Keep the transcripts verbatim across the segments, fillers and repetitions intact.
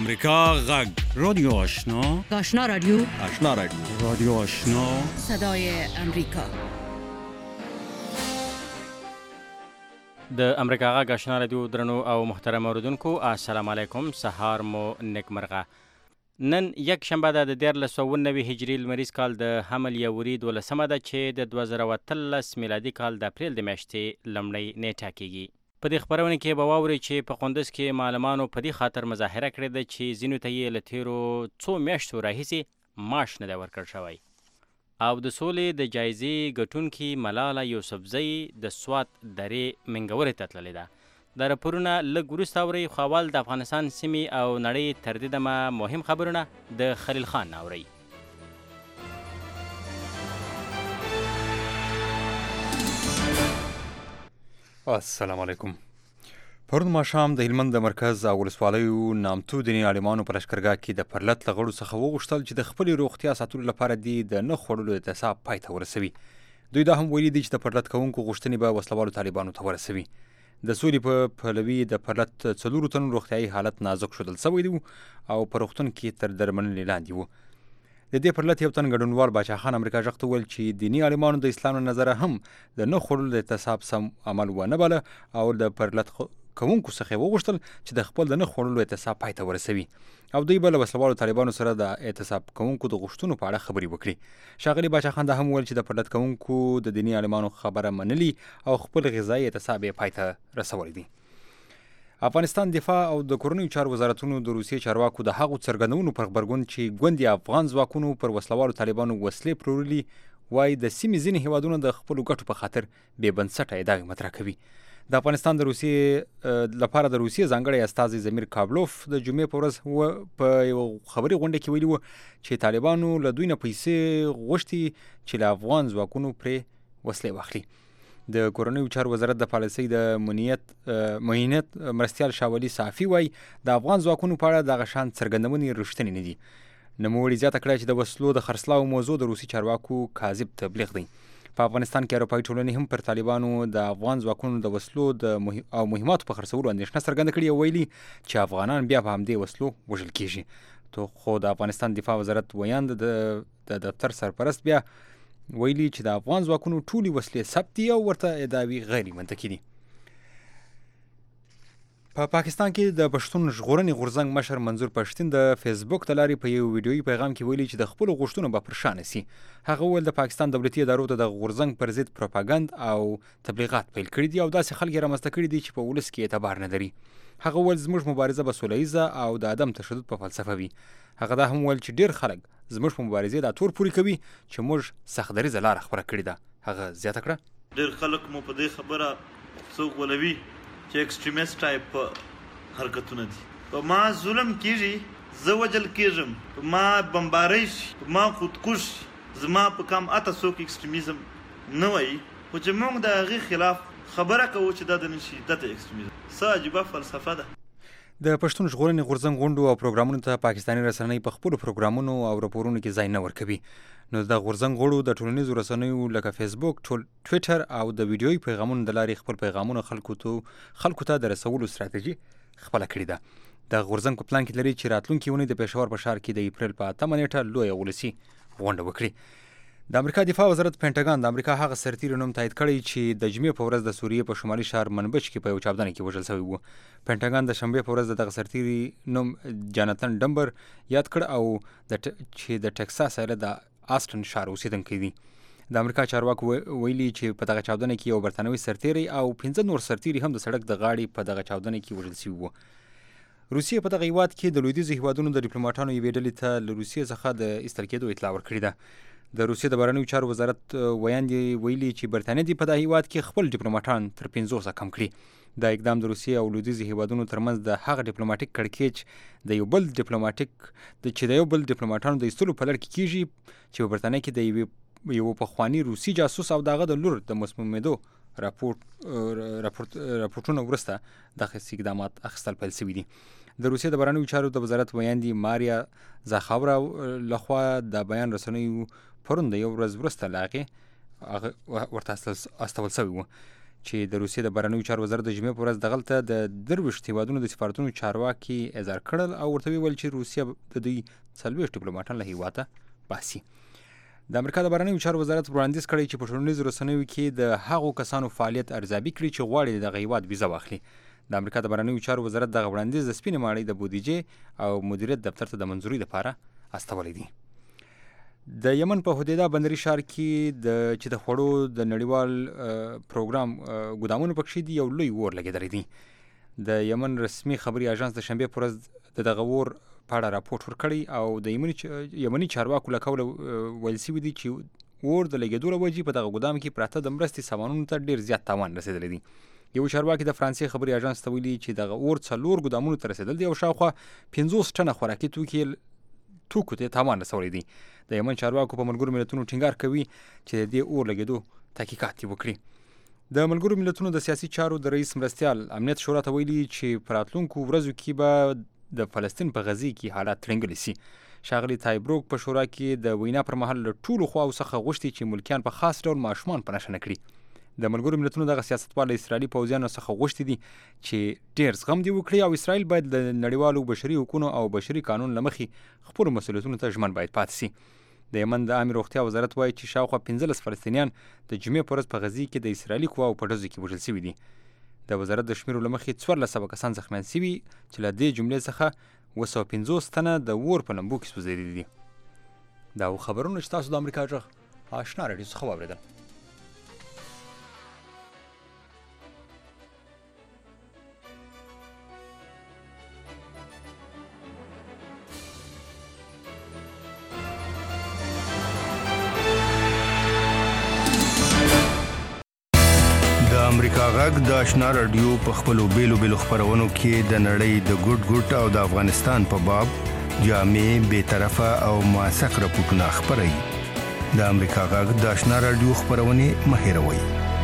امریکا غږ رادیو آشنا آشنا رادیو آشنا رادیو رادیو آشنا صدای امریکا. د امریکا غږ آشنا رادیو درنو او محترم اوریدونکو السلام علیکم، سهار مو نیکمرغه. نن یک شنبه ده د دیارلس سوه اووه نوي هجري لمریز کال د حمل یوري دولسمه ده چې د دوه زره اتلس میلادي کال د اپریل د میاشتې لومړۍ نیټه کیږي. په دې خپرونه کې به واورئ چې په قندوز کې معلمانو په دې خاطر مظاهره کړې ده چې ځینو ته یې له تېرو څو میاشتو راهیسې معاش نه دی ورکړل شوی. او د سولې د جایزې ګټونکي ملاله یوسفزۍ د سوات درې منګورې ته تللې ده. دا راپورونه لږ وروسته اورئ، خو اول د افغانستان سیمې او نړۍ تر دې دمه مهم خبرونه د خلیل خان نه اورئ. السلام علیکم. پرون ماښام د هلمند د مرکز او ولسوالیو نامتو دیني عالمانو په لښکرګاه کې د پرلت له غړو څخه وغوښتل چې د خپلې روغتیا ساتلو لپاره دې د نه خوړلو اعتصاب پای ته ورسوي. دوی دا هم ویلي دي چې د پرلت کوونکو غوښتنې به وسلوالو طالبانو ته ورسوي. د سولې په پلوي د پرلت څلورو تنو روغتیایي حالت نازک ښودل سوی دی او په روغتون کې تر درملنې لاندې وو. د دې پرلت یو تن ګډونوال باچا خان امریکا غږ ته وویل چې دیني عالمانو د اسلام له نظره هم د نه خوړلو د اعتصاب سم عمل ونه باله او د پرلت کوونکو څخه یې وغوښتل چې د خپل د نه خوړلو اعتصاب پای ته ورسوي او دوی به له وسلوالو طالبانو سره د اعتصاب کوونکو د غوښتنو په اړه خبرې وکړي. ښاغلي باچا خان دا هم وویل چې د پرلت کوونکو د دیني عالمانو خبره منلي او خپل غذایي اعتصاب یې پای ته رسولی دی. افغانستان دفاع او د کورنیو چارو وزارتونو د روسیې چارواکو د هغو څرګندونو پر غبرګون چې ګوندې افغان ځواکونو پر وسلوالو طالبانو وسلې پلورلي وایي د سیمې ځینې هیوادونه د خپلو ګټو په خاطر بې بنسټه ادعاوې مطرح کوي. د افغانستان د روسیې لپاره د روسیې ځانګړی استازی زمیر کابلوف د جمعې په ورځ په یو خبري غونډه کې ویلي وو چې طالبانو له دوی نه پیسې غوښتي چې له افغان ځواکونو پرې وسلې واخلي. د کورنیو چارو وزارت د پالیسۍ د مدیریت معینت مرستیال شاولي صافي وایي د افغان ځواکونو په اړه دغه شان څرګندونې رښتینې نه دي. نوموړي زیاته کړه چې د وسلو د خرڅلاو موضوع د روسي چارواکو کاذب تبلیغ دی. په افغانستان کې اروپایي ټولنې هم پر طالبانو د افغان ځواکونو د وسلو د او مهماتو په خرڅولو اندېښنه څرګنده کړې او ویلي چې افغانان بیا په همدې وسلو وژل کېږي. خو د افغانستان دفاع وزارت ویاند د دفتر سرپرست بیا ویلي چې د افغان ځواکونو ټولې وسلې ثبت دي او ورته ادعاوې غیر منطقي دي. په پا پاکستان کې د پښتون ژغورنې غورځنګ مشر منظور پښتین د فیسبوک د لارې په یو ویډیویي پیغام کې ویلي چې د خپلو غوښتنو به پر شا نسي. هغه وویل د پاکستان دولتي ادارو ته د غورځنګ پر ضد پروپاګند او تبلیغات پیل کړي دي او داسې خلک یې رامنځته کړي دي چې په ولس کې اعتبار نه لري. هغه وویل زموږ مبارزه به سوله ییزه او د عدم تشدد په فلسفه وي. هغه دا هم وویل چې ډېر خلک زموږ په مبارزې دا تور پورې کوي چې موږ سختدریزه لاره خپره کړې ده. هغه زیاته کړه ډېر خلک مو په دې خبره څوک غولوي چې ایکسټریمیست ټایپ حرکتونه دي. په ما ظلم کېږي، زه وجل کېږم، په ما بمبارۍ شي، په ما خودکش شي، زما په کام اته څوک ایکسټریمیزم نه وایي، خو چې موږ د هغې خلاف خبره کوو چې دا د نه شي، دا ته ایکسټریمیزم. څه عجیبه فلسفه ده. د پښتون ژغورنې غورځنګ غونډو او پروګرامونو ته پاکستاني رسنۍ په خپلو پروګرامونو او راپورونو کې ځای نه ورکوي. نو د غورځنګ غړو د ټولنیزو رسنیو لکه فیسبوک، ټویټر او د ویډیویي پیغامونو د لارې خپل پیغامونه خلکو ته خلکو ته د رسولو ستراتیژي خپله کړې ده. د غورځنګ په پلان کې لري چې راتلونکي اونۍ د پېښور په ښار کې د اپریل په اتمه نیټه لویه ولسي غونډه وکړي. د امریکا دفاع وزارت پینټاګان د امریکا هغه سرتیري نوم تایید کړی چې د جمعې په ورځ د سوریې په شمالي ښار منبج کې په یو چاودنه کې وژل شوی و. پینټاګان د شنبې په ورځ د دغه سرتیري نوم جاناتن ډمبر یاد کړ او د چې د ټکساس ایالت د آسټن ښار اوسیدونکی دی. د امریکا چارواکو ویلي چې په دغه چاودنه کې یو برتانوي سرتیری او پنځه نور سرتیري هم د سړک د غاړې په دغه چاودنه کې وژل شوي وو. روسیې په دغه هیواد کې د لویدیځو هیوادونو د ډیپلوماټانو یوې ډلې ته له روسیې څخه د ایستل کېدو اطلاع ورکړې ده. د روسیې د بهرنیو چارو وزارت ویاندې ویلي چې برتانیه دې په دغه هیواد کې خپل ډیپلوماټان تر پنځوسه کم کړي. دا اقدام د روسیې او لویدیځو هیوادونو ترمنځ د هغه ډیپلوماټیک کړکېچ د یو بل ډیپلوماټیک چې د یو بل ډیپلوماټانو د ایستلو په لړ کې کېږي چې په برتانیه کې د یوې یو پخواني روسي جاسوس او دغه د لور د مسمومېدو راپورټ راپورټ راپورټونه وروسته دغه اقدامات اخیستل پیل شوي دي. د روسیې د بهرنیو چارو د وزارت ویاندې ماریا زاخاورا لخوا د بیان رسنیو پرون د یو ورځ وروسته له هغې ورته استول شوی و. چې د روسیې د بهرنیو چارو وزارت د جمعې په ورځ دغلته د درویشت هیوادونو د سفارتونو چارواکي اظهار کړل او ورته ویل چې روسیه د دوی څلوېښت ډیپلوماټان له هیواده باسي. د امریکا د بهرنیو چارو وزارت وړاندیز کړی چې په ټولنیزو رسنیو کې د هغو کسانو فعالیت ارزیابي کړي چې غواړي دغه هیواد ویزه واخلي. د امریکا د بهرنیو چارو وزارت دغه وړاندیز د سپینې ماڼۍ د بودیجې او مدیریت دفتر ته د منظوري لپاره استولی دی. د یمن په هدیده بندري ښار کې د چې د خوړو د نړیوال پروګرام ګودامونو پکښې دي یو لوی اور لګېدلی دی. د یمن رسمي خبري اژانس د شنبې په ورځ د دغه اور په اړه راپورټ ورکړی او د یمني یمني چارواکو له قوله ویل شوي دي چې اور د لګېدو له وجې په دغه ګودام کې پراته د مرستې سامانونو ته ډېر زیات تاوان رسېدلی دی. یو چارواکي د فرانسې خبري اژانس ته ویلي چې دغه اور څلور ګودامونو ته رسېدل دي او شاوخوا پنځوس ټنه خوراکي توکي توکو ته تاوان رسولی دی. د یمن چارواکو په ملګرو ملتونو ټینګار کوي چې د دې اور لګېدو تحقیقات یې وکړي. د ملګرو ملتونو د سیاسي چارو د رئیس مرستیال امنیت شورا ته ویلي چې په راتلونکو ورځو کې به د فلسطین په غزې کې حالات ترنګلی سي. ښاغلي تایبروک په شورا کې د وینا پر مهال له ټولو خواو څخه غوښتي چې ملکیان په خاص ډول ماشومان په نښه نه کړي. د ملګرو ملتونو دغه سیاستوال له اسرائیلي پوځیانو څخه غوښتي دي چې ډېر زغم دې وکړي او اسرائیل باید د نړیوالو بشري حقونو او بشري قانون له مخې خپلو مسؤلیتونو ته ژمن باید پاتې سي. د یمن د عامې روغتیا وزارت وایي چې شاوخوا پنځلس فلسطینیان د جمعې په ورځ په غزې کې د اسرائیلي قواو په ډزو کې وژل شوي دي. د وزارت د شمیرو له مخې څوارلس سوه کسان زخمیان شوي چې له دې جملې څخه اووه سوه پنځوس تنه د اور په لمبو کې سوځېدلي دي. دا خبرونه چې تاسو د امریکا غږ آشنا راډیو څخه واورېدل. امریکا غږ د آشنا رادیو په خپلو بیلو بیلو خبرونو کې د نړۍ د ګډ ګډ او د افغانستان په باب جامع بے طرفه او موثق راپورټونه خبري. د امریکا غږ د آشنا رادیو خبرونه مهیروي.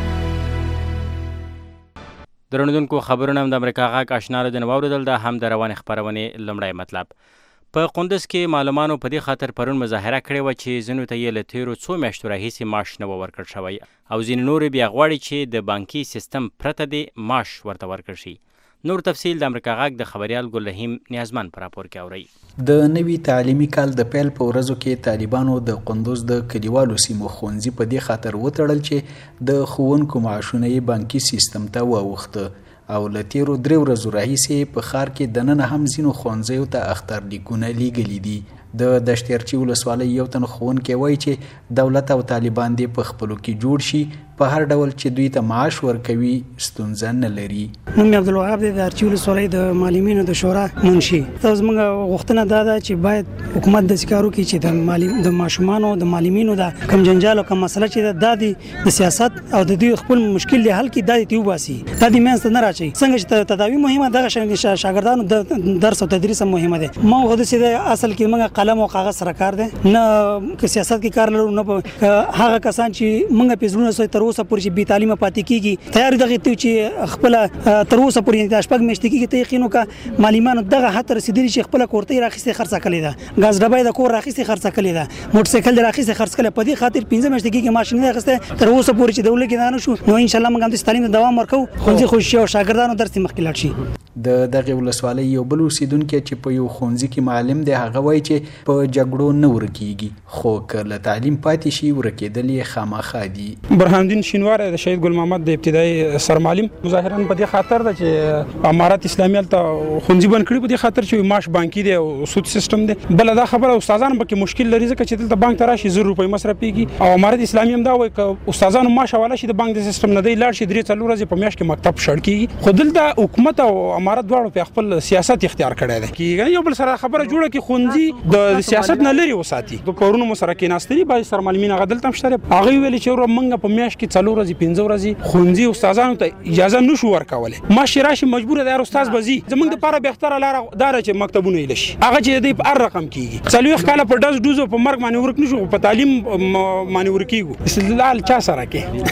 درنودونکو خبرونه هم د امریکا غږ آشنا رادیو واوریدل. د هم د روانې خبرونه لمړی مطلب. په قندوز کې معلمانو په دې خاطر پرون مظاهره کړې وه چې ځینو ته یې له تېرو څو میاشتو راهیسې معاش نه و ورکړل شوی او ځینې نورې بیا غواړي چې د بانکي سیستم پرته دې معاش ورته ورکړل شي. نور تفصیل د امریکا غږ د خبریال ګل رحیم نیازمن په راپور کې اورئ. د نوي تعلیمي کال د پیل په ورځو کې طالبانو د قندوز د کلیوالو سیمو ښوونځي په دې خاطر وتړل چې د ښوونکو معاشونه یې بانکي سیستم ته واوښته او له تیرو درې ورځو راهیسې په ښار کې دننه هم ځینو ښوونځیو ته اخترلیکونه لیږلي دي. د دشتیرچي ولسوالۍ یو تن ښوونکی وایي چې دولت او طالبان دې په خپلو کې جوړ شي په هر ډول چې دوی ته معاش ورکوي ستونزه نه لري. نوم مې عبدالوهاب دی، د ارچي ولسوالۍ د معلمینو د شورا منشي. ته زموږ غوښتنه دا ده چې باید حکومت داسې کار وکړي چې د معلم د ماشومانو د معلمینو د کم جنجال او کم مسله چې دا د د سیاست او د دوی خپل مشکل دی حل کړي، دا دې وباسي، دا دې منځ ته نه راچي. څنګه چې تداوي مهمه دغه شاګردانو د درس او تدریس مهمه ده. ما غوښتل چې اصل کې موږ قلم او کاغذ سره کار ده، نه که سیاست کې کار لرو، نه هغه کسان چې موږ په زړونو سره تر اوسه پورې بې تعلیمه پاتې کیږي. تیار دغه ته چې خپل تر اوسه پورې د شپږ میاشتې کېږي ته یقین وکړه معلمانو دغه حد رسېدلي چې خپله کورتۍ راخیستې خرڅه کړې ده، ګاز ډبۍ د کور راخیستې خرڅه کړې ده، موټر سایکل د راخیستې خرڅ کړې. په دې خاطر پنځه میاشتې کېږي معاش نه اخیستی، تر اوسه پورې چې دولت کې دا نه شو. نو انشاءالله موږ همداسې تعلیم ته دوام ورکوو، ښوونځي خوشي او شاګردانو درس مخکې لاړ شي. د دغه ولسوالۍ یو بل اوسیدونکی چې په یو ښوونځي کې معلم دی هغه وایي چې په جګړو نه ورکېږي، خو که له تعلیم پاتې شي ورکېدل یې خامخا دي. برهان الدین شینواری د شهید ګل محمد د ابتدایي سرمعلم ظاهرا په دې خاطر ده چې امارات اسلامي هلته ښوونځي بند کړي، په دې خاطر چې معاش بانکي دی او سود سیستم دی. بله دا خبره استادان پکې مشکل لري ځکه چې دلته بانک ته راشي زر روپۍ مصرفېږي او امارات اسلامي هم دا وایي که استادانو معاش حواله شي د بانک د سیستم نه دی لاړ شي درې څلور ورځې په میاشت کې مکتب شړ کېږي. خو دلته حکومت او امارات دواړو په خپل سیاست اختیار کړی دی چې یو بل سره خبره جوړه کړي ښوونځي د سیاست نه لرې وساتي. د پرونو مو سره کېناستلي بعضې سرمعلمین هغه دلته هم شته، هغوی ویلي چې وروره موږ په میاشت کې څلور ورځې پنځه ورځې ښوونځي استادانو ته اجازه نه شو ورکولی. معاش چې راشي مجبوره ده هر استاد به ځي. زموږ دپاره بهتره لاره دا ده چې مکتبونه یې لشي، هغه چې دی په هر رقم کېږي. څلوېښت کاله په ډز ډوز او په مرګ باندې ورک نه شو، په تعلیم باندې ورک کېږو. استدلال چا سره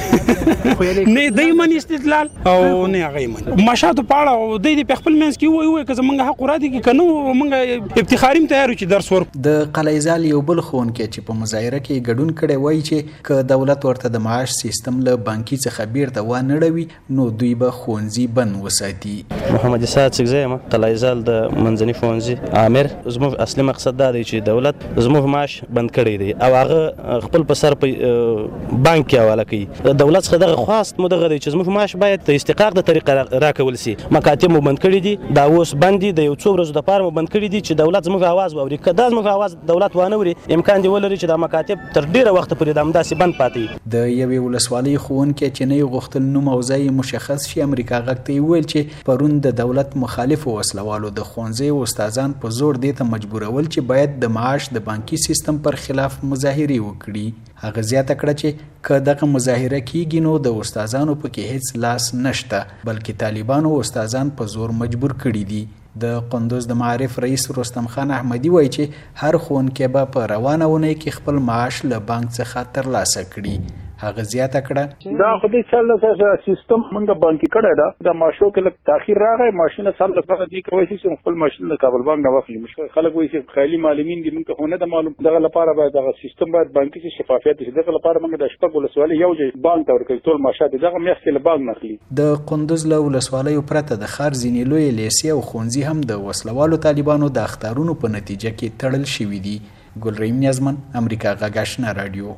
کې نه دی مني استدلال او نه هغه یې مني. معاشاتو په اړه دی د په خپل منځ کې ووایي ووایي که زموږ حق ورادي کې که نه موږ افتخاري م تیار یو چې درس تصور. د قلعهزال یو بل ښوونکی چې په مظاهره کې ګډون کړی وایي چې که دولت ورته د معاش سیستم له بانکي څخه بیرته وانړوي نو دوی به ښوونځي بند وساتي. محمد اسحاق سګزی یم، قلعهزال د منځني ښوونځي عامر. زموږ اصلي مقصد دا دی چې دولت زموږ معاش بند کړی دی او هغه خپل په سر په بانک کې حواله کوي. دولت څخه دغه خواست مو دغه دی چې زموږ معاش باید د استحقاق د طریقه راکول سي. مکاتب مو بند کړي دي، دا اوس بند دي، د یو څو ورځو دپاره مو بند کړي دي چې دولت زموږ اواز واوري. که دا زموږ اواز دولت وانه وري امکان دی ولري چې دا مکاتب تر ډیره وخت پورې د همداسې بند پاتې. د یوې ولسوالۍ ښوونکی چې نه یې غوښتل نوم او ځای مشخص شي امریکا غږ ته یې وویل چې پرون د دولت مخالفو وسلوالو د ښوونځیو استادان په زور دې ته مجبورول چې باید د معاش د بانکي سیستم پر خلاف مظاهرې وکړي. هغه زیاته کړه چې که دغه مظاهره کیږي نو د استادانو پکې هیڅ لاس نشته بلکې طالبانو استادان په زور مجبور کړي دي. د قندوز د معارف رئیس رستم خان احمدي وایي چې هر ښوونکی به په روانه اونۍ کې خپل معاش له بانک څخه ترلاسه کړي. هغه زیاته کړه دا خو دې چل له سیستم موږ بانکي کړه دا د ماشو کې لږ تاخير راغی. ماشینه سال لپاره دي کوي چې خپل ماشین له کابل بانک نه واخلي. مشکل خلک وایي چې خالي معلمین دي موږ خو نه د معلوم دغه لپاره باید دغه سیستم باید بانکي شفافیت شي. دغه لپاره موږ د شپږ ولسوالۍ یو ځای بانک ته ورکړي ټول معاشات دغه میاشتې له بانک نخلي. د قندوز له ولسوالۍ پرته د ښار ځینې لوی لیسې او ښوونځي هم د وسلوالو طالبانو د اخطارونو په نتیجه کې تړل شوي دي. ګلریم نیازمن، امریکا غږ آشنا رادیو.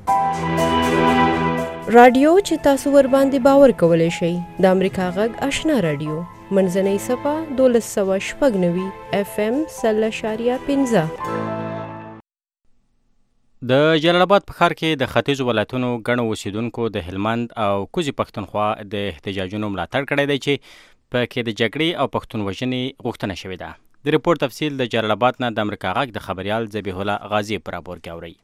رادیو چې تاسو ور باندې باور کولای شئ د امریکا غږ آشنا رادیو منځنۍ صفه دولس سوه شپږ نوي اف ام سل اشاریه پنځه. د جلال آباد په ښار کې د ختیځو ولایتونو ګڼو اوسیدونکو د هلمند او کوزي پښتونخوا د احتجاجونو ملاتړ کړی دی چې په کې د جګړې او پښتون وژنې غوښتنه شوې ده. د ریپورت تفصیل د جلال آباد نه د امریکا غږ د خبریال ذبیح الله غازي په راپور کې اورئ.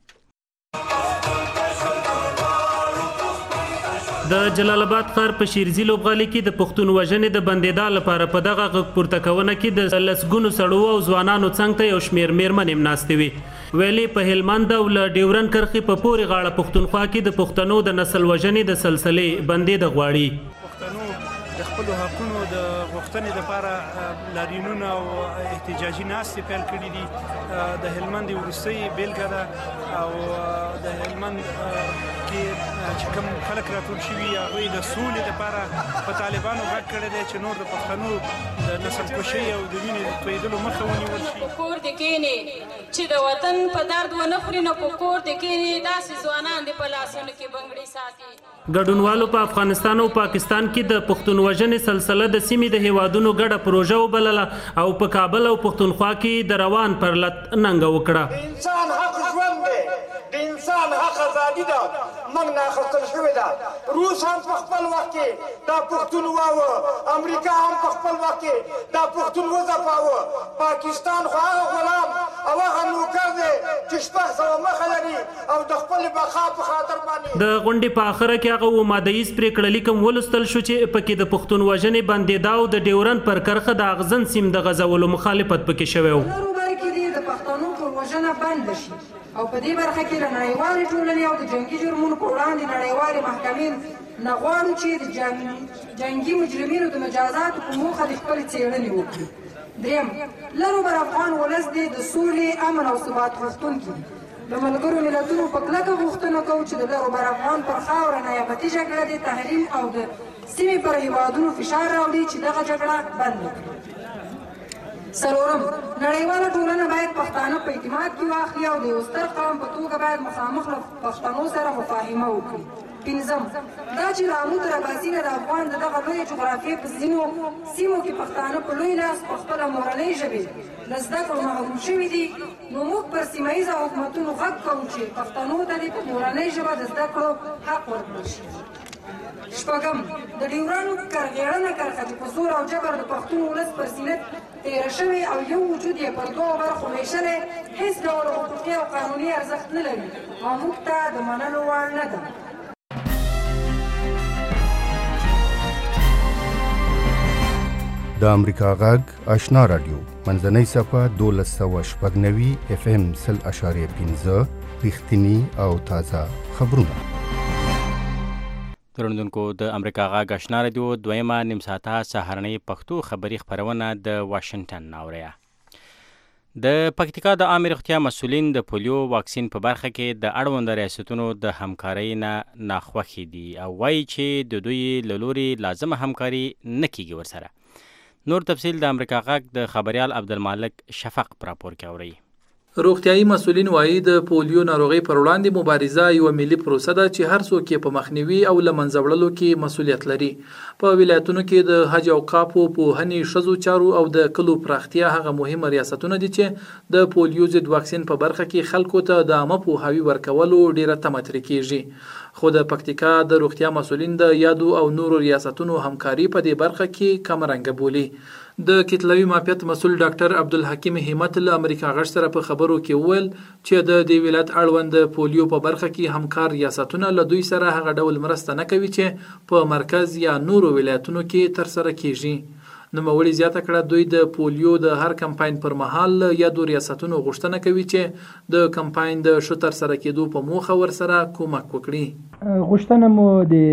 د جلال آباد ښار په شیرزي لوبغالي کې د پښتون وژنې د بندیدا لپاره په دغه غږ پورته کونه کې د لسګونو سړو او ځوانانو څنګ ته یو شمیر میرمنې هم ناستې وې. ویلي په هلمند او له ډیورن کرښې په پورې غاړه پښتونخوا کې د پښتنو د نسل وژنې د سلسلې بندېده غواړي. پښتنو د خپلو حقونو د غوښتنې لپاره لاریونونه او احتجاجي ناستې پیل کړي دي. د هلمند وروستۍ بیلګه ده او د هلمند کې چې کوم خلک راټول شوي هغوی د سولې لپاره په طالبانو غږ کړی دی چې نور د پښتنو د نسل کشۍ او د وینې د تویېدلو مخه ونیول شي. په کور دې کښېنې چې د وطن په درد ونه خوري نو په کور دې کښېنې داسې ځوانان دې په لاسونو کې بنګړي ساتي. ګډونوالو په افغانستان او پاکستان کې د پښتون وژنې سلسله د سیمې د هیوادونو ګډه پروژه وبلله او په کابل او پښتونخوا کې د روان پرلت ننګه وکړه. انسان حق ژوند دی، د انسان حق ازادي ده، موږ نه اخیستل شوې ده. روس هم په خپل وخت کې دا پښتون واوه، امریکا هم په خپل وخت کې دا پښتون وځپاوه. پاکستان خو هغه غلام او هغه نوکر دی چې شپږ سوه مخه لري او د خپلې بقا په خاطر باندې. د غونډې په آخره کې هغه مادهیز پرېکړه لیک هم ولوستل شو چې پکې د پښتون وژنې بندېدا او د ډیورن پر کرښه د اغزن سیم د غځولو مخالفت پکې شوی و. نورو برخې دې د پښتنو ټول وژنه بنده شي او په دې برخه کې له نړیوالې ټولنې او د جنګي جرمونو په وړاندې نړیوالې محکمې نه غواړو چې د جنګي مجرمینو د مجازاتو په موخه د خپلې څېړنې وکړي. دریم، لرو بر افغان ولس دې د سولې، امن او ثبات غوښتونکي دي. د ملګرو ملتونو په کلکه غوښتنه کوو چې د لرو بر افغان پر خاوره نیابتي جګړه د تحریم او د سیمې پر هیوادونو فشار راوړي چې دغه جګړه بند کړي. څلورم، نړیواله ټولنه باید پښتانه په اعتماد کې واخلي او د یو ستر قوم په توګه باید مخامخ له پښتنو سره مفاهمه وکړي. پنځم، دا چې رامود رباسي د افغان د دغه لویې جغرافیې په ځینو سیمو کې پښتانه په لوی لاس په خپله مورنۍ ژبې له زده کړو محروم شوي دي، نو موږ پر سیمه ییزو حکومتونو غږ کوو چې پښتنو ته دې په مورنۍ ژبه د زده کړو حق ورکړل شي. شپږم، د ډیورن کرغېړنه کرښه چې په زور او جبر د پښتون ولس پر سینه تېره شوې او یو وجود یې پر دوو برخو ویشلی هېڅ ډول حقوقي او قانوني ارزښت نه لري او موږ ته د منلو وړ نه ده. د امریکا غږ آشنا رادیو منځنۍ صفه دولس سوه شپږ نوي اف ام سل اشاریه پنځه رښتیني او تازه خبرونه. ترندونکو د امریکا غږ آشنا رادیو دویمه نیم ساعته سهارنۍ پښتو خبري خپرونه د واشنگټن اوریا. د پکتیکا د عامه روغتیا مسؤلین د پولیو واکسین په برخه کې د اړوند ریاستونو د همکارۍ نه ناخوښي دي او وایي چې د دوی له لوري لازمه همکاري نه کیږي ورسره. نور تفصیل د امریکا غږ د خبريال عبدالمالک شفق پر راپور کې اوري. روغتیايي مسؤلین وایي د پولیو ناروغي پر وړاندې مبارزه یو ملي پروسه ده چې هر څوک یې په مخنیوي او له منځه وړلو کې مسؤلیت لري. په ولایتونو کې د حج اوقافو، پوهنې، ښځو چارو او د کلو پراختیا هغه مهمه ریاستونه دي چې د پولیو ضد واکسین په برخه کې خلکو ته د عامه پوهاوي ورکولو ډیره تمه ترې کیږي. خو د پکتیکا د روغتیا مسؤلین د یادو او نورو ریاستونو همکاري په دې برخه کې کم رنګه بولي. د کتلوي مافیت مسؤل ډاکټر عبدالحکیم همت له امریکا غږ سره په خبرو کې وویل چې د دې ولایت اړوند پولیو په برخه کې همکار ریاستونه له دوی سره هغه ډول مرسته نه کوي چې په مرکز یا نورو ولایتونو کې ترسره کیږي. نوموړي زیاته کړه دوی د پولیو د هر کمپاین پر مهال یا د ریاستونو غوښتنه کوي چې د کمپاین د ښه ترسره کېدو په موخه ورسره کومک وکړي. غوښتنه مو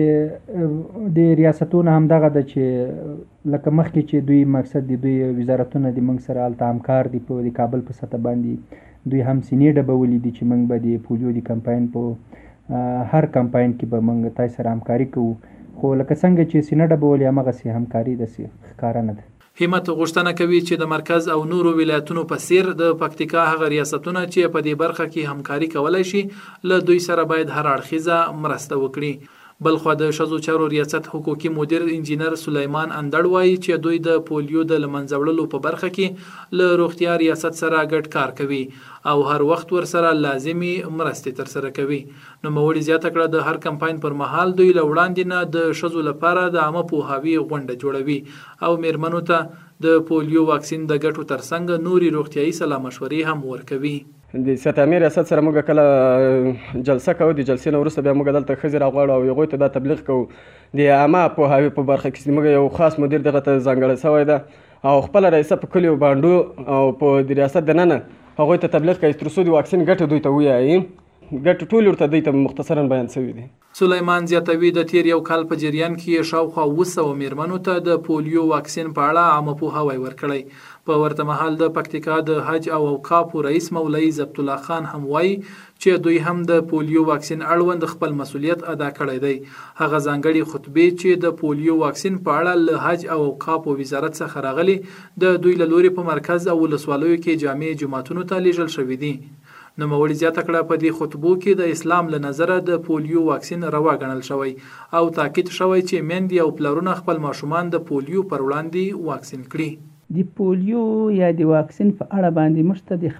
د د ریاستونو همدغه ده چې لکه مخکې چې دوی مقصد د دوی وزارتونه د موږ سره هلته همکار دي په د کابل په سطح باندې دوی هم سینې ډبولي دي چې موږ به د پولیو د کمپاین په هر کمپاین کې به موږ تاسو سره همکاري کوو. خو لکه څنګه چې سینه ډبولي همغسې همکاري داسې ښکاره نه ده. همت غوښتنه کوي چې د مرکز او نورو ولایتونو په څیر د پکتیکا هغه ریاستونه چې په دې برخه کې همکاري کولای شي له دوی سره باید هر اړخیزه مرسته وکړي. بلخو د ښځو چارو ریاست حقوقي مدیر انجینر سلیمان اندړ وایي چې دوی د پولیو د له منځه وړلو په برخه کې له روغتیا ریاست سره ګډ کار کوي او هر وخت ورسره لازمي مرستې ترسره کوي. نوموړي زیاته کړه د هر کمپاین پر مهال دوی له وړاندې نه د ښځو لپاره د عامه پوهاوي غونډه جوړوي او میرمنو ته د پولیو واکسین د ګټو ترڅنګ نوري روغتیايي سلا مشورې هم ورکوي. د ستامي ریاست سره موږ کله جلسه کوو، د جلسې نه وروسته بیا موږ دلته ښځې راغواړو او هغوی ته دا تبلیغ کوو. د عامه پوهاوي په برخه کې موږ یو خاص مدیر دغه ته ځانګړی شوی ده او خپله رئیسه په کلیو بانډو او په د ریاست دننه هغوی ته تبلیغ کوي تر څو د واکسین ګټه دوی ته ووایي. ګټې ټول ورته دوی ته مختصرا بیان شوي دي. سلیمان زیاتوي د تیر یو کال په جریان کې شاوخوا اوه سوه میرمنو ته د پولیو واکسین په اړه عامه پوهاوی ورکړی. په ورته مهال د پکتیکا د حج او اوقافو رئیس مولوي ضبط الله خان هم وایي چې دوی هم د پولیو واکسین اړوند خپل مسؤلیت ادا کړی دی. هغه ځانګړي خطبې چې د پولیو واکسین په اړه له حج او اوقافو وزارت څخه راغلي د دوی له لوري په مرکز او ولسوالیو کې جامع جماعتونو ته لیږل شوي دي. نوموړي زیاته کړه په دې خطبو کې د اسلام له نظره د پولیو واکسین روا ګڼل شوی او تاکید شوی چې میندې او پلرونه خپل ماشومان د پولیو پر وړاندې واکسین کړي. د پولیو یا د واکسین په اړه باندې موږ ته د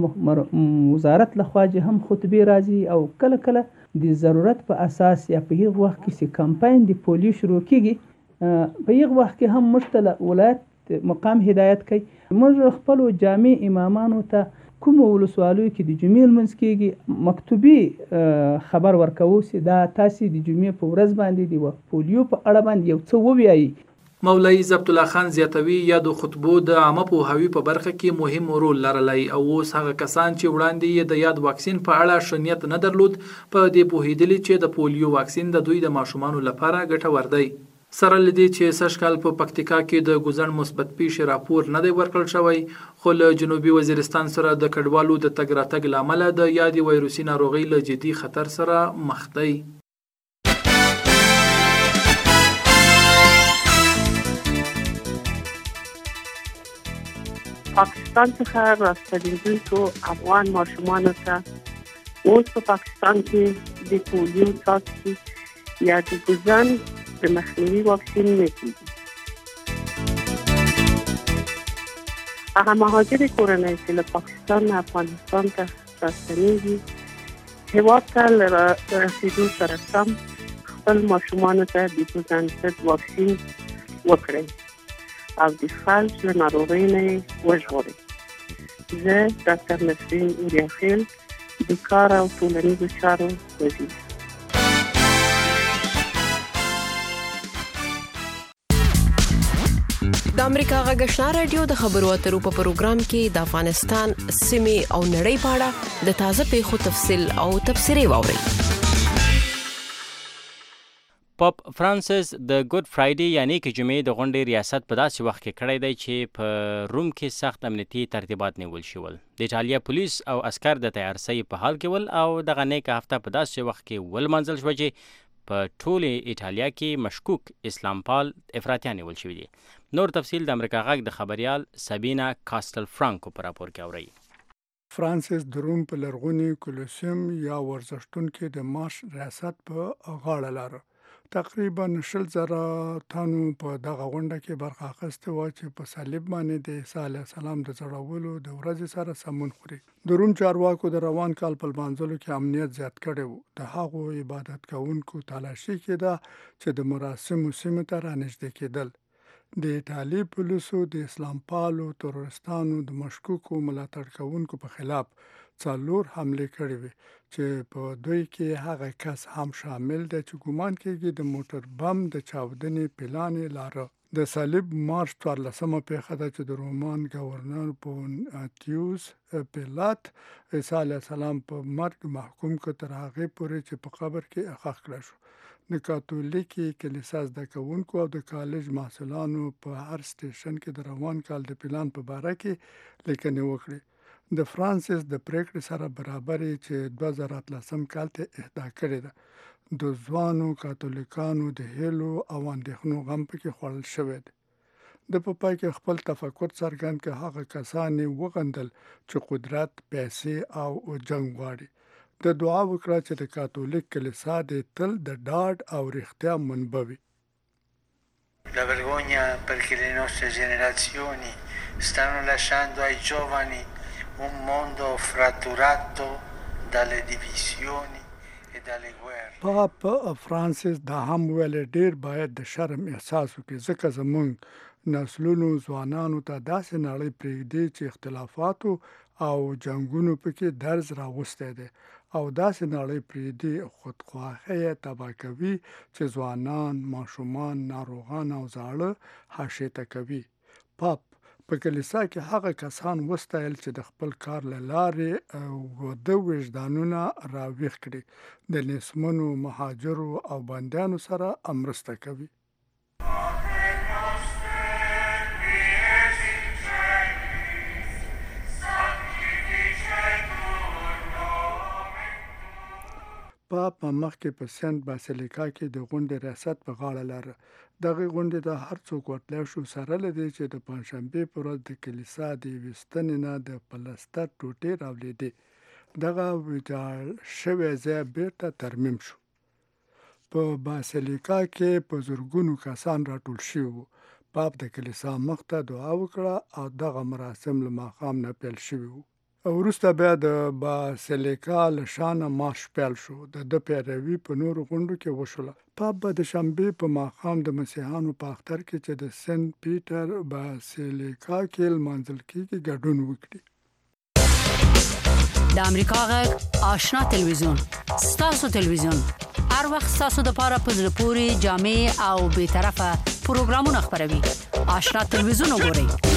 خپل وزارت لخوا هم خطبې راځي او کله کله د ضرورت په اساس یا په هغه وخت کې چې کمپاین د پولیو شروع کیږي په هغه وخت کې هم موږ ته ولایت مقام هدایت کوي. موږ خپل جامع امامانو ته کوم ولسوالیو کې د جمعې لمونځ کیږي مکتوبي خبر ورکوو چې دا تاسې د جمعې په ورځ باندې د پولیو په اړه باندې یو څه ووایي. مولوي ضبط الله خان زیاتوي یادو خطبو د عامه پوهاوي په برخه کې مهم رول لرلی او اوس هغه کسان چې وړاندې یې د یاد واکسین په اړه ښه نیت نه درلود په دې پوهېدلي چې د پولیو واکسین د دوی د ماشومانو لپاره ګټور دی. سره له دې چې سږ کال په پکتیکا کې د ګوزڼ مثبت پیښې راپور نه دی ورکړل شوی، خو له جنوبي وزیرستان سره د کډوالو د تګ راتګ له امله د یادې وایروسي ناروغۍ له جدي خطر سره مخ دی. پاکستان څخه راستنېدونکو افغان ماشومانو ته اوس په پاکستان کې د پولیو څاڅکي یا د ګوزن د مخنیوي واکسین نه کېږي. هغه مهاجر کورنۍ چې له پاکستان نه افغانستان ته راستنېږي هېواد ته له رسېدو سره سم خپل ماشومانو ته د ګوزن ضد واکسین وکړئ او د فلج له ناروغۍ نه یې وژغورئ. زه ډاکټر نسرین اوریاخیل د کار او ټولنیزو چارو وزیر. د امریکا غږ آشنا رادیو د خبرو اترو په پروګرام کې د افغانستان سیمې او نړۍ په اړه د تازه پیښو تفصیل او تبصرې واورئ. پاپ فرانسیس د ګډ فرایډے یعنی کې جمعې د غونډې ریاست په داسې وخت کې کړی دی چې په روم کې سخت امنیتي ترتیبات نیول شول. د ایټالیا پولیس او عسکر د تیارسۍ په حال کې ول او دغه نیکه هفته په داسې وخت کې ولمانځل شوه چې په ټولې ایټالیا کې مشکوک اسلام پال افراطیان نیول شوي دي. نور تفصیل د امریکا غږ د خبریال سابینا کاستل فرانکو په راپور کې اورئ. فرانسیس د روم په لرغوني کولوسیوم یا ورزشتونکو د مارش ریاست په غاړه لاره. تقریبا شل زره تنو په دغه غونډه کې برخه اخیستې وه چې په صلیب باندې د عیسی علیه السلام د ځړولو د ورځې سره سمون خوري. د روم چارواکو د روان کال په لمانځلو کې امنیت زیات کړی و. د هغو عبادت کوونکو تلاشي کېده چې د مراسمو سیمې ته رانږدې کېدل. د ایټالي پولیسو د اسلام پالو تروریستانو د مشکوکو ملاتړ کوونکو په خلاف څلور حملې کړې وې چې په دوی کې هغه کس هم شامل دی چې ګومان کېږي د موټر بم د چاودنې پلان یې لاره. د صلیب مارش څوارلسمه پیښه ده چې د رومان ګورنر پونتیوس پیلات عیسی علیه السلام په مرګ محکوم کړ تر هغې پورې چې په قبر کې ښخ کړی شو. د کاتولیکي کلیسا زده کوونکو او د کالج محصلانو په هر سټیشن کې د روان کال د پلان په باره کې لیکنې وکړي. د فرانسیس د پریکړې سره برابر چې دوه زره اتلسم کال ته اهدا کړې ده. د ځوانو کاتولیکانو د هیلو او اندېښنو غم پکې خوړل شوی دی. د په پای کې خپل تفکر څرګند کړ هغه کسان یې وغندل چې قدرت، پیسې او جنګ غواړي. د دعا وکړه چې د کاتولیک کلیسا د تل د ډاډ او رښتیا منبع وي. La vergogna perché le nostre generazioni stanno lasciando ai giovani un mondo fratturato dalle divisioni e dalle guerre. پاپ فرانسیس دا هم ویل ډیر باید د شرم احساس وکړي ځکه زمونږ نسلونو ځوانانو ته داسې نړۍ پرېږدي چې اختلافاتو او جنګونو پکې درز راوستی دی او داسې نړۍ پرېږدي خودخواهۍ یې تباه کوي چې ځوانان، ماشومان، ناروغان او زاړه حاشیې ته کوي. پاپ په کلیسا کې هغه کسان وستایل چې د خپل کار له لارې وده وجدانونه راویښ کړي، د نسمنو، مهاجرو او بندیانو سره مرسته کوي. پاپ مخکې په سنت باسیلیکا کې د غونډې ریاست په غاړه لاره. دغه غونډې ته هر څوک ورتلی شو سره له دې چې د پنجشنبې په ورځ د کلیسا د یوې ستنې نه د پلستر ټوټې راولېدې. دغه ویجاړ شوی ځای بیرته ترمیم شو. په باسیلیکا کې په زرګونو کسان راټول شوي وو. پاپ د کلیسا مخ ته دعا وکړه او دغه مراسم له ماښام نه پیل شوي وو. وروسته بیا د باسیلیکا له شانه مارش پیل شو. د ده پیروي په نورو غونډو کې وشوله. پاپ به د شنبې په ماښام د مسیحیانو په اختر کې چې د سنت پیټر باسیلیکا کې لمانځل کېږي ګډون وکړي. د امریکا غږ آشنا تلویزیون ستاسو تلویزیون هر وخت ستاسو دپاره په زړه پورې جامع او بېطرفه پروګرامونه خپروي. آشنا تلویزیون وګورئ.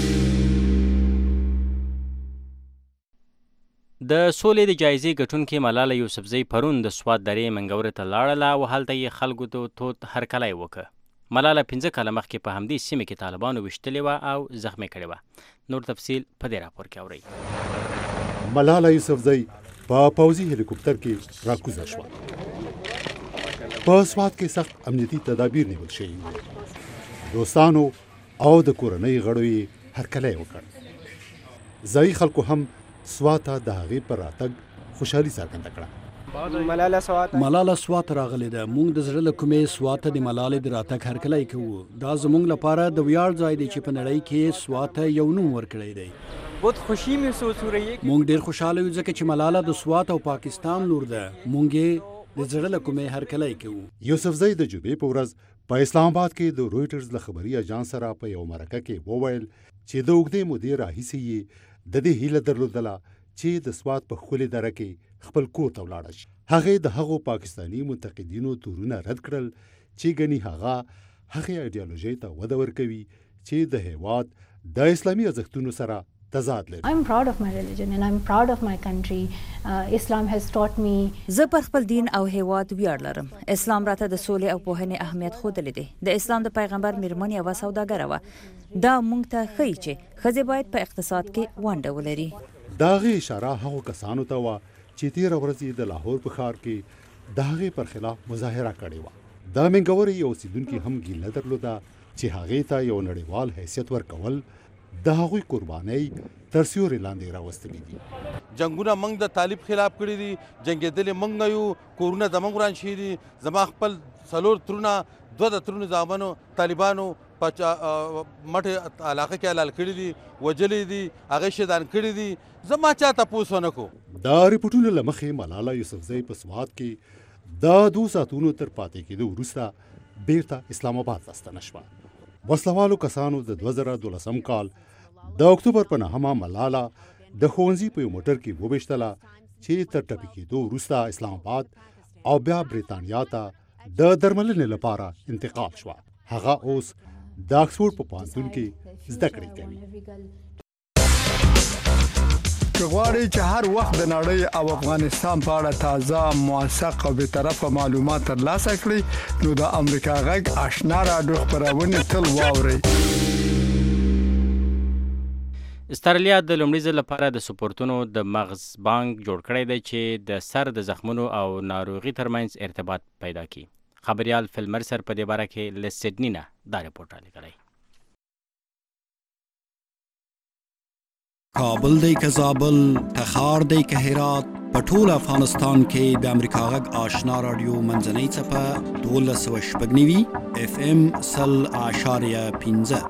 د سولې د جایزې ګټونکې ملاله یوسفزۍ پرون د سوات درې منګورې ته لاړله او هلته یې خلکو ته تود هرکلی وکړ. ملاله پنځه کاله مخکې په همدې سیمه کې طالبانو ویشتلې وه او زخمي کړې وه. نور تفصیل په دې راپور کې اورئ. ملاله یوسفزۍ په پوځي هلیکوپټر کې راکوزه شوه. په سوات کې سخت امنیتي تدابیر نیول شوي وو. دوستانو او د کورنۍ غړو یې هرکلی وکړ. ځایي خلکو هم سواته د هغې پر راتګ خوشحالي څرګنده کړه. ملاله سوات ملاله سوات راغلې ده. موږ د زړه له کومې سوات د ملالې د راتګ هرکلی کوو. دا زموږ لپاره د ویاړ ځای دی چې په نړۍ کې سوات یو نوم ورکړی دی. बहुत खुशी महसूस हो रही है. موږ ډیر خوشاله یو ځکه چې ملاله د سوات او پاکستان لور ده. موږ یې د زړه له کومې هرکلی کوو. یوسفزۍ د جمعې په ورځ په اسلام آباد کې د رویټرز له خبري اژانس سره په یو مرکه کې وویل چې د اوږدې مودې راهیسې یې د دې هیله درلودله چې د سوات په ښکلې دره کې خپل کور ته ولاړه شي. هغې د هغو پاکستاني منتقدینو تورونه رد کړل چې ګني هغه هغې ایډیالوژۍ ته وده ورکوي چې د هیواد د اسلامي ارزښتونو سره تضاد لري. I'm proud of my religion and I'm proud of my country. Uh, Islam has taught me. زه پر خپل دین او هیواد ویاړ لرم. اسلام راته د سولې او پوهنې اهمیت ښودلی دی. د اسلام د پیغمبر میرمن یوه سوداګره وه. دا موږ ته ښیي چې ښځې باید په اقتصاد کې ونډه ولري. د هغې اشاره هغو کسانو ته وه چې تېره ورځ یې د لاهور په ښار کې د هغې پر خلاف مظاهره کړې وه. د مینګورې یو اوسېدونکي هم ګیله درلوده چې هغې ته یو نړیوال حیثیت ورکول د هغوی قربانۍ تر سیوري لاندې راوستلي دي. جنګونه موږ د طالب خلاف کړي دي، جنګېدلې موږ یو، کورونه زموږ وران شوي دي. زما خپل څلور ترونه دوه د ترونو زامنو طالبانو په مټې علاقه کې حلال کړي دي، وجلي دي، هغې شهیدان کړي دي. زه ما چا تپوس ونه کړو. دا ریپورټونه له مخې ملاله یوسفزۍ په سوات کې د دوه ساعتونو تر پاتې کېدو وروسته بیرته اسلام آباد ته ستنه شوه. وسلوالو کسانو د دوه زره دولسم کال د اکتوبر په نهمه ملاله د ښوونځي په یو موټر کې وویشتله چې تر ټپي کېدو وروسته اسلام آباد او بیا برېټانیا ته د درملنې لپاره انتقال شوه. هغه اوس د اکسفورډ په پوهنتون کې زده کړې کوي. که غواړئ چې هر وخت د نړۍ او افغانستان په اړه تازه، موثق او بیطرفه معلومات ترلاسه کړئ نو د امریکا غږ آشنا راډیو خپرونې تل واورئ. استرالیا د لومړي ځل لپاره د سپورتونو د مغز بانک جوړ کړی دی چې د سر د زخمونو او ناروغي ترمنځ ارتباط پیدا کړي. خبريال فلمرسر په دې باره کې له سیډني نه دا رپورټ رالیږلی. کابل دی که زابل، تخار دی که هرات، په ټول افغانستان کې د امریکا غږ آشنا رادیو منځنۍ څپه دولس سوه شپږ نوي اف ام سل اعشاریه پنځه.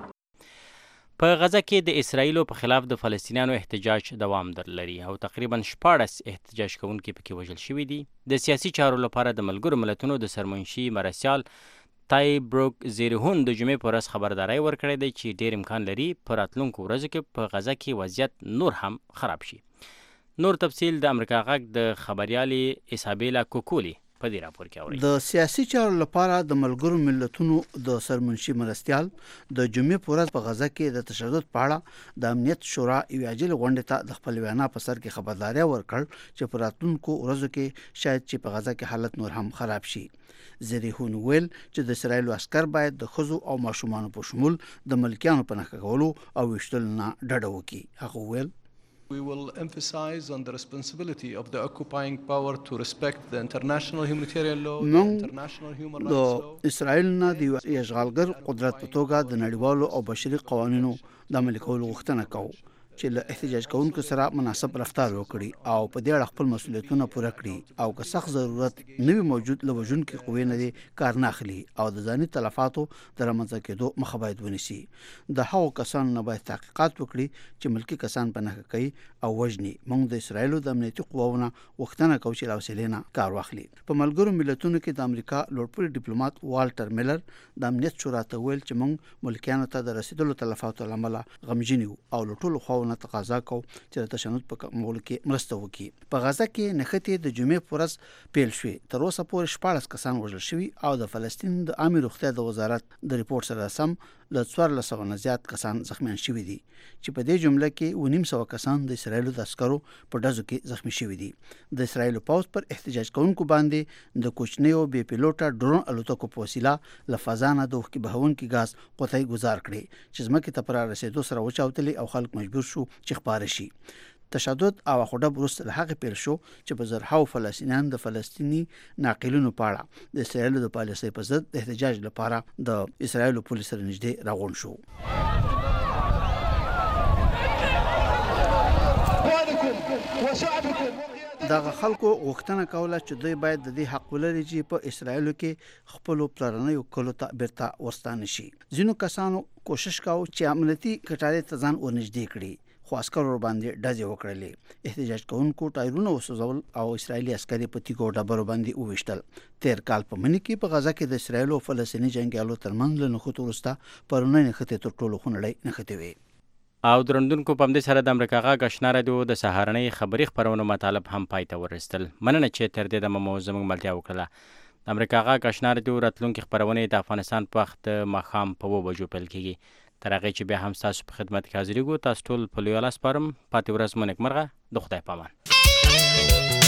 په غزه کې د اسرایلو په خلاف د فلسطینیانو احتجاج دوام لري او تقریبا شپاړس احتجاج کوونکي پکې وژل شوي دي. د سیاسي چارو لپاره د ملګرو ملتونو د سرمنشي مرسیال تای بروک زیرهون د جمعې په ورځ خبرداری ورکړی دی چې ډېر امکان لري په راتلونکو ورځو کې په غزه کې وضعیت نور هم خراب شي. نور تفصیل د امریکا غږ د خبريالې ایسابیلا کوکولی په دې راپور کې اوري. د سیاسي چارو لپاره د ملګرو ملتونو د سرمنشي مرستیال د جمعې په ورځ په غزه کې د تشدد په اړه د امنیت شورا یوې عاجلې غونډې ته د خپل وینا په سر کې خبرداری ورکړ چې په راتلونکو ورځو کې شاید چې په غزه کې حالت نور هم خراب شي. زریحون ویل چې د اسرایلو عسكر باید د ښځو او ماشومانو په شمول د ملکیانو په نښه کولو او ویشتلو نه ډډه وکړي. هغه ویل We will emphasize on the responsibility of the occupying power to respect the international humanitarian law, the international human rights law. د اسرایل نه د اشغالګر قدرت په توګه د نړیوالو او بشري قوانینو د عملي کولو غوښتنه کوو چې له احتجاج کوونکو سره مناسب رفتار وکړي او په دې اړه خپل مسؤلیتونه پوره کړي او که سخت ضرورت نوي موجود له وژونکي قوې نه دي کار نه اخلي او د ځاني تلفاتو د رامنځته کېدو مخه باید ونیسي. د هغو کسانو نه باید تحقیقات وکړي چې ملکي کسان په نښه کوي او وژني. موږ د اسرایلو د امنیتي قواوو نه غوښتنه کوو چې له حوصلې نه کار واخلي. په ملګرو ملتونو کې د امریکا لوړپوړي ډیپلوماټ والټر میلر د امنیت شورا ته ویل چې موږ ملکیانو ته د رسیدلو تلفاتو له امله غمجن یو او له ټولو خواوو نه تقاضا کوو چې د تشنج په کمولو کې مرسته وکړي. په غزه کې نښتې د جمعې په ورځ پیل شوې. تر اوسه پورې شپاړس کسان وژل شوي او د فلسطین د عامه روغتیا د وزارت د ریپورت سره سم له څوارلس سوه نه زیات کسان زخمیان شوي دي چې په دې جمله کې اوه نیم سوه کسان د اسرایلو د عسکرو په ډزو کې زخمی شوي دي. د اسرایلو پوځ پر احتجاج کوونکو باندې د کوچنیو بې پیلوټه ډرون الوتکو په وسیله له فضا نه د اوښکې بهونکي ګاز قطعي ګزار کړي چې ځمکې ته پر رسېدو سره وچاودلې او خلک مجبور شو چې خپاره شي. تشدد او خډب وروسته له هغې پیل شو چې په زرهاو فلسطینیان د فلسطیني ناقلینو په اړه د اسرایلو د پالیسۍ په ضد د احتجاج لپاره د اسرایلو پولیس سره نږدې راغونډ شو. دغه خلکو غوښتنه کوله چې دوی باید د دې حق ولري چې په اسرایلو کې خپلو پلرنیو کلو ته بیرته ورستانه شي. ځینو کسانو کوشش کاوه چې عملیاتي کټارې ته ځان ورنږدې کړي خو عسکر ور باندې ډزې وکړلې. احتجاج کوونکو ټایرونه وسوځول او اسرایلي عسکري په تیګو ډبرو باندې وویشتل. تیر کال په مني کې په غزه کې د اسرایل او فلسطیني جنګیالو ترمنځ له نښتو وروسته پرونی نښتې تر ټولو خونړۍ نښتې وې. او درندونکو په همدې سره د امریکا غږ آشنا راډیو د سهارنۍ خبري خپرونو مطالب هم پای ته ورسېدل. مننه چې تر دې دمه مو زموږ ملتیا وکړله. د امریکا غږ آشنا راډیو راتلونکي خپرونې د افغانستان په وخت ماښام په اوه بجو پیل کېږي. تر هغې چې بیا هم ستاسو په خدمت کې حاضرېږو. تاسو ټول په لوی الله سپارم. پاتې ورځ مو نیکمرغه. د خدای په امان.